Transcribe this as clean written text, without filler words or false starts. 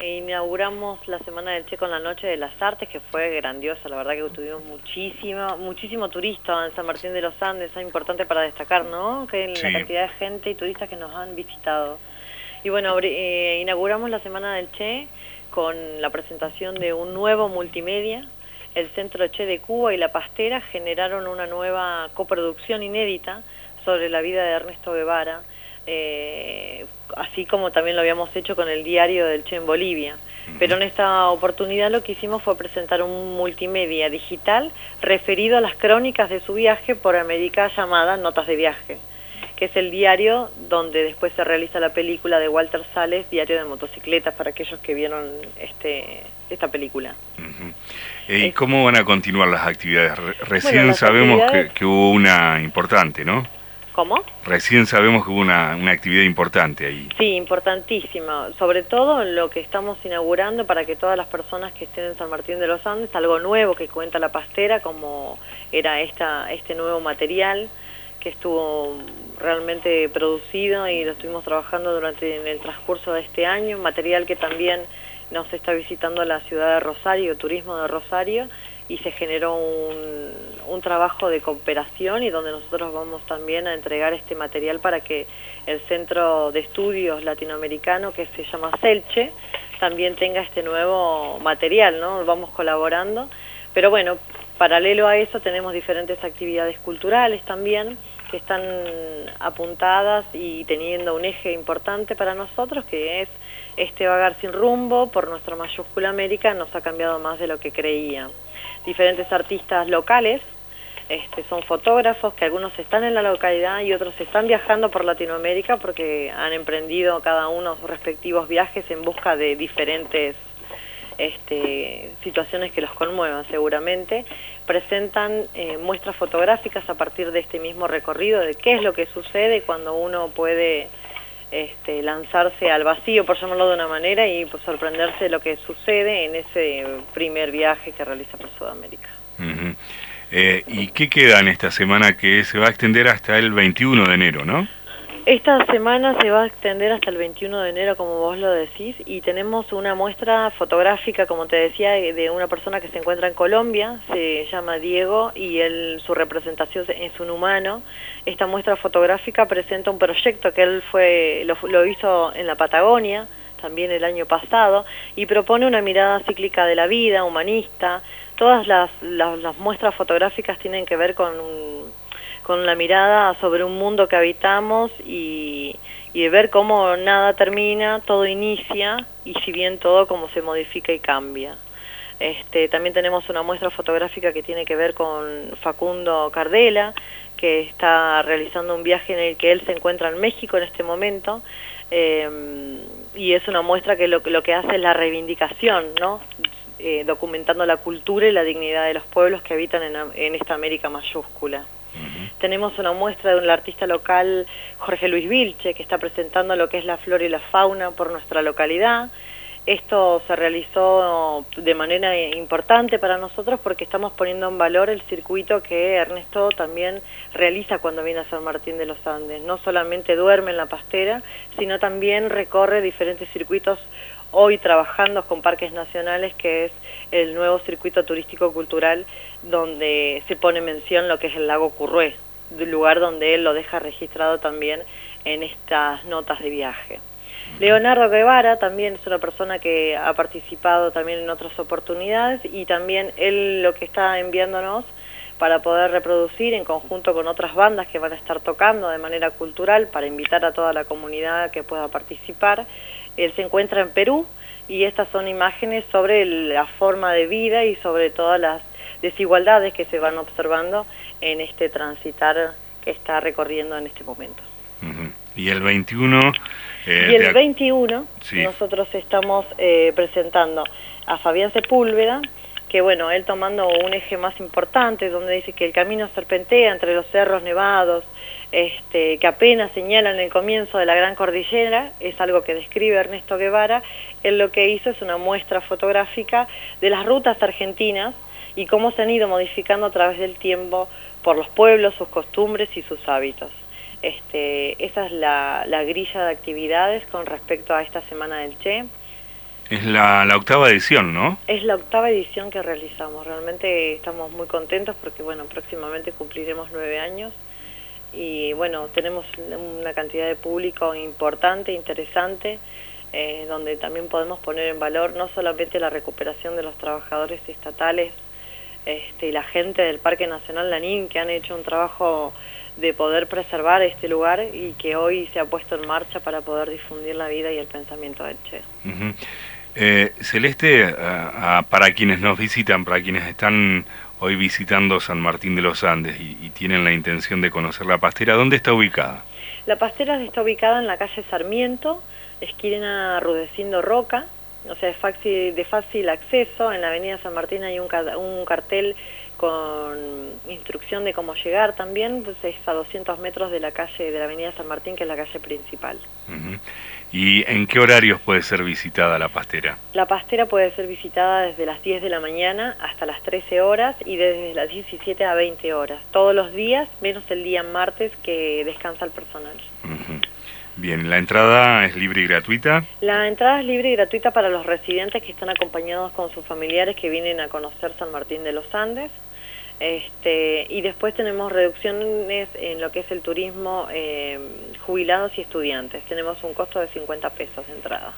inauguramos la Semana del Che con la Noche de las Artes, que fue grandiosa. La verdad que tuvimos muchísimo turista en San Martín de los Andes. Es importante para destacar, ¿no? Que la Sí. cantidad de gente y turistas que nos han visitado. Y bueno, inauguramos la Semana del Che con la presentación de un nuevo multimedia. El Centro Che de Cuba y La Pastera generaron una nueva coproducción inédita sobre la vida de Ernesto Guevara, así como también lo habíamos hecho con el Diario del Che en Bolivia. Pero en esta oportunidad lo que hicimos fue presentar un multimedia digital referido a las crónicas de su viaje por América llamada Notas de Viaje, que es el diario donde después se realiza la película de Walter Sales, Diario de Motocicletas, para aquellos que vieron esta película. ¿Y cómo van a continuar las actividades? Recién Bueno, las sabemos actividades... que hubo una importante, ¿no? ¿Cómo? Recién sabemos que hubo una actividad importante ahí. Sí, importantísima. Sobre todo lo que estamos inaugurando para que todas las personas que estén en San Martín de los Andes, algo nuevo que cuenta La Pastera, como era este nuevo material que estuvo realmente producido y lo estuvimos trabajando durante en el transcurso de este año, material que también nos está visitando la ciudad de Rosario, Turismo de Rosario, y se generó un trabajo de cooperación y donde nosotros vamos también a entregar este material para que el Centro de Estudios Latinoamericano, que se llama CELCHE, también tenga este nuevo material, ¿no? Vamos colaborando, pero bueno, paralelo a eso tenemos diferentes actividades culturales también que están apuntadas y teniendo un eje importante para nosotros, que es este vagar sin rumbo por nuestra mayúscula América nos ha cambiado más de lo que creía. Diferentes artistas locales, son fotógrafos que algunos están en la localidad y otros están viajando por Latinoamérica porque han emprendido cada uno sus respectivos viajes en busca de diferentes situaciones que los conmuevan seguramente. Presentan muestras fotográficas a partir de este mismo recorrido de qué es lo que sucede cuando uno puede lanzarse al vacío, por llamarlo de una manera, y pues, sorprenderse de lo que sucede en ese primer viaje que realiza por Sudamérica. ¿Y qué queda en esta semana que se va a extender hasta el 21 de enero, no? Esta semana se va a extender hasta el 21 de enero, como vos lo decís, y tenemos una muestra fotográfica, como te decía, de una persona que se encuentra en Colombia, se llama Diego, y su representación es un humano. Esta muestra fotográfica presenta un proyecto que él lo hizo en la Patagonia, también el año pasado, y propone una mirada cíclica de la vida, humanista. Todas las muestras fotográficas tienen que ver con la mirada sobre un mundo que habitamos y de ver cómo nada termina, todo inicia, y si bien todo como se modifica y cambia. También tenemos una muestra fotográfica que tiene que ver con Facundo Cardela, que está realizando un viaje en el que él se encuentra en México en este momento, y es una muestra que lo que hace es la reivindicación, ¿no? Documentando la cultura y la dignidad de los pueblos que habitan en esta América mayúscula. Tenemos una muestra de un artista local, Jorge Luis Vilche, que está presentando lo que es la flora y la fauna por nuestra localidad. Esto se realizó de manera importante para nosotros porque estamos poniendo en valor el circuito que Ernesto también realiza cuando viene a San Martín de los Andes. No solamente duerme en La Pastera, sino también recorre diferentes circuitos, hoy trabajando con parques nacionales, que es el nuevo circuito turístico cultural donde se pone mención lo que es el lago Currué, del lugar donde él lo deja registrado también en estas notas de viaje. Leonardo Guevara también es una persona que ha participado también en otras oportunidades y también él lo que está enviándonos para poder reproducir en conjunto con otras bandas que van a estar tocando de manera cultural para invitar a toda la comunidad que pueda participar. Él se encuentra en Perú y estas son imágenes sobre la forma de vida y sobre todas las desigualdades que se van observando en este transitar que está recorriendo en este momento. Y el 21... y el 21 sí, nosotros estamos presentando a Fabián Sepúlveda, que bueno, él tomando un eje más importante, donde dice que el camino serpentea entre los cerros nevados, que apenas señalan el comienzo de la Gran Cordillera, es algo que describe Ernesto Guevara. Él lo que hizo es una muestra fotográfica de las rutas argentinas y cómo se han ido modificando a través del tiempo por los pueblos, sus costumbres y sus hábitos. Esa es la grilla de actividades con respecto a esta Semana del Che. Es la octava edición, ¿no? Es la octava edición que realizamos. Realmente estamos muy contentos porque, bueno, próximamente cumpliremos 9 años. Y, bueno, tenemos una cantidad de público importante, interesante, donde también podemos poner en valor no solamente la recuperación de los trabajadores estatales y la gente del Parque Nacional Lanín, que han hecho un trabajo de poder preservar este lugar y que hoy se ha puesto en marcha para poder difundir la vida y el pensamiento del Che. Uh-huh. Celeste, para quienes nos visitan, para quienes están hoy visitando San Martín de los Andes y tienen la intención de conocer la pastera, ¿dónde está ubicada? La pastera está ubicada en la calle Sarmiento, esquina Rudecindo Roca, o sea, de fácil acceso. En la avenida San Martín hay un cartel con instrucción de cómo llegar también, pues es a 200 metros de la calle de la avenida San Martín, que es la calle principal. Uh-huh. ¿Y en qué horarios puede ser visitada la pastera? La pastera puede ser visitada desde las 10 de la mañana hasta las 13 horas y desde las 17 a 20 horas, todos los días, menos el día martes que descansa el personal. Uh-huh. Bien, ¿la entrada es libre y gratuita? La entrada es libre y gratuita para los residentes que están acompañados con sus familiares que vienen a conocer San Martín de los Andes. Y después tenemos reducciones en lo que es el turismo, jubilados y estudiantes. Tenemos un costo de 50 pesos de entrada.